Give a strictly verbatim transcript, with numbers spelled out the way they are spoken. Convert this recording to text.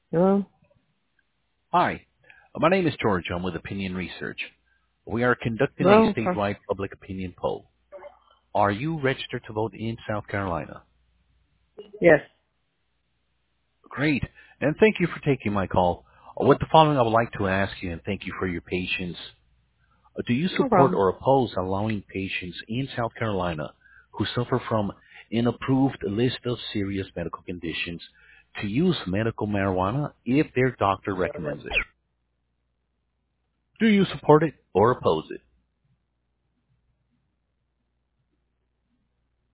Hello? Hi, uh, my name is George. I'm with Opinion Research. We are conducting a Hello? Huh? statewide public opinion poll. Are you registered to vote in South Carolina? Yes. Great, and thank you for taking my call. Uh, With the following, I would like to ask you, and thank you for your patience. Uh, Do you No support problem. or oppose allowing patients in South Carolina who suffer from an approved list of serious medical conditions to use medical marijuana if their doctor recommends it? Do you support it or oppose it?